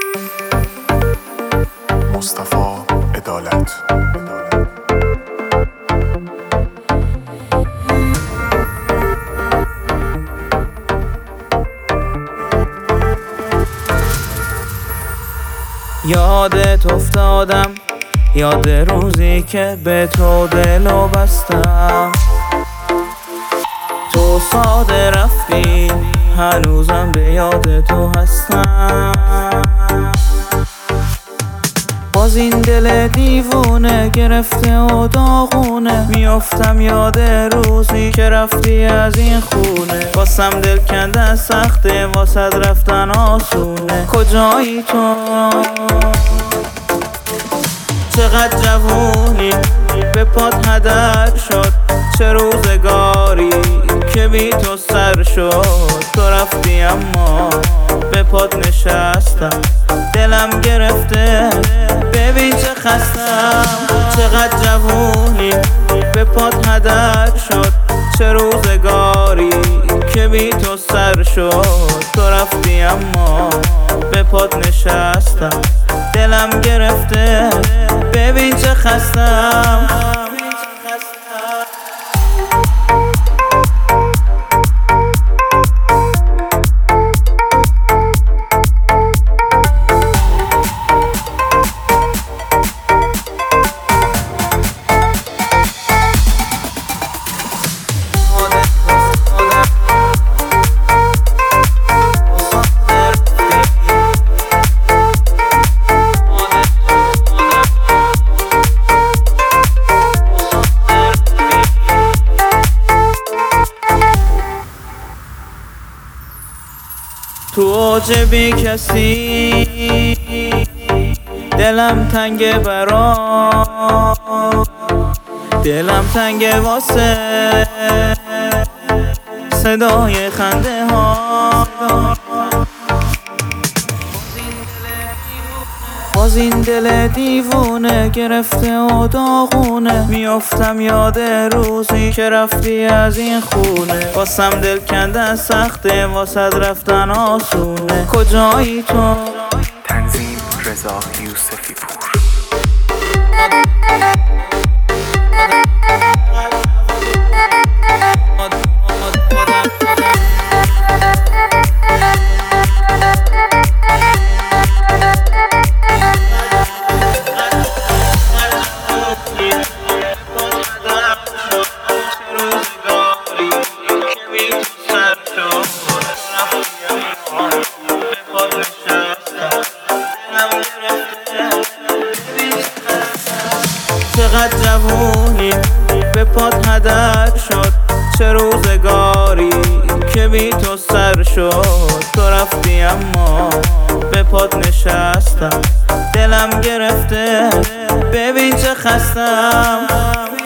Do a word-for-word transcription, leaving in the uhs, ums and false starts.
مصطفی عدالت. یادت افتادم، یاد روزی که به تو دلو بستم، تو ساده رفتی، هنوزم به یاد تو هستم. باز این دل دیوونه گرفته و داغونه، میافتم یاد روزی که رفتی از این خونه. واسم دل کندن سخته، واسد رفتن آسونه. کجایی تو؟ چقدر جوونی به پات هدر شد، چه روزگاری که بی تو سر شد. تو رفتی اما به پات نشستم، دلم گرفته ببین چه خستم. چقدر جوونی به پات هدر شد، چه روزگاری که بی تو سر شد. تو رفتی اما به پات نشستم، دلم گرفته ببین چه خستم. تو اوج بی کسی دلم تنگه برا، دلم تنگه واسه صدای خنده ها. باز این دل دیوونه گرفته و داغونه، میافتم یاد روزی که رفتی از این خونه. واسم دل کندن سخته، واسد رفتن آسونه. کجایی تو؟ تنظیم رضا یوسفی پور. چقدر جوونی به پات هدر شد، چه روزگاری که بی تو سر شد. تو رفتی اما به پات نشستم، دلم گرفته ببین چه خستم.